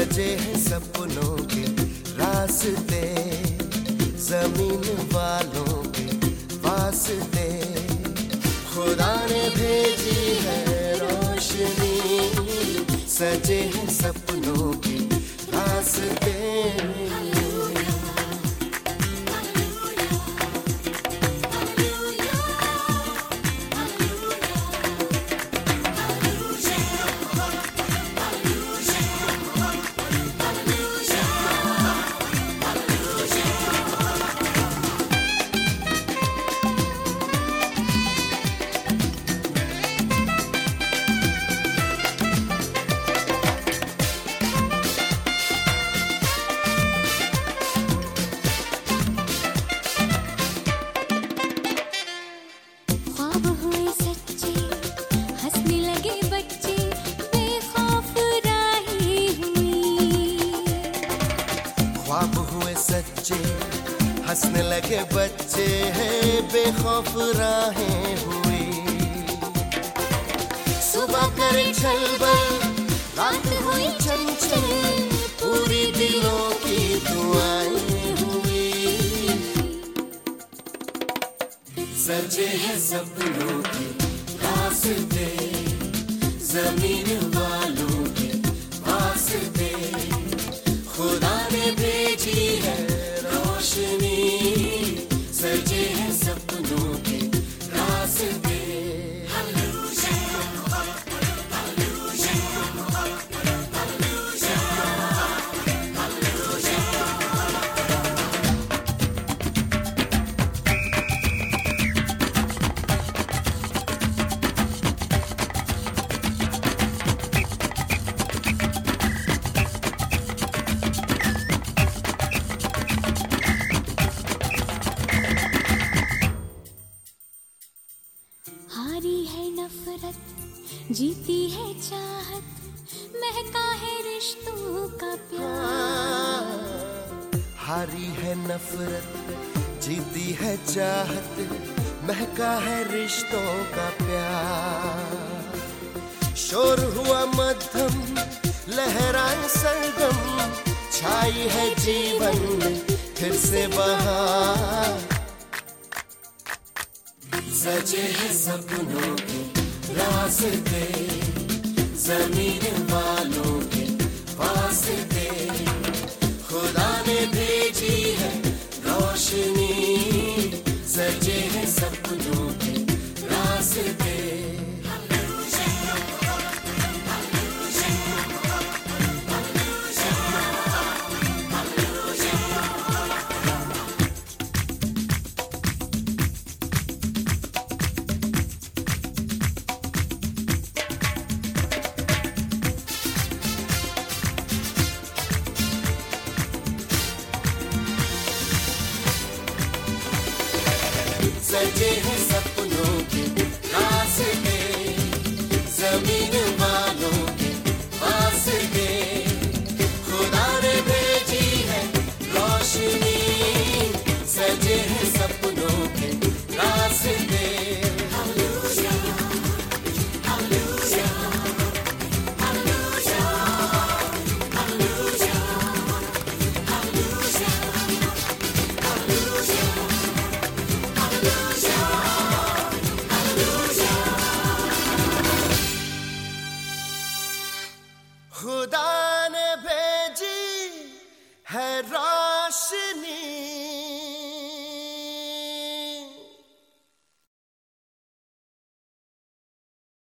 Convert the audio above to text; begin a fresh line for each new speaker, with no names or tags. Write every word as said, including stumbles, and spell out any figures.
सजे हैं सपनों के रास्ते, जमीन वालों के वास्ते। खुदा ने भेजी है रोशनी, सजे हैं सपनों के रास्ते। ख्वाब हुए सच्चे, हंसने लगे बच्चे हैं बेखौफ राहें हुई। सुबह करे छलबल, रात हुई चंचल, पूरी दिलों की दुआएं हुई। सजे हैं सपनों के रास्ते, जमीन वालों के वास्ते। खुदा ने भेजी है रोशनी, सजे हैं सपनों के रास्ते।
हारी है नफरत, जीती है चाहत, महका है रिश्तों का प्यार।
हारी है नफरत, जीती है चाहत, महका है रिश्तों का प्यार। शोर हुआ मध्यम, लहराए सरगम, छाई है जीवन में फिर से बहार। सजे हैं सपनों के रास्ते, जमीन वालों के वास्ते। खुदा ने भेजी है रोशनी, सजे हैं सपनों के रास्ते। सजे हैं सपनों के रास्ते, जमीन वालों के वास्ते। खुदा ने भेजी है रोशनी, सजे हैं सपनों के रास्ते। खुदा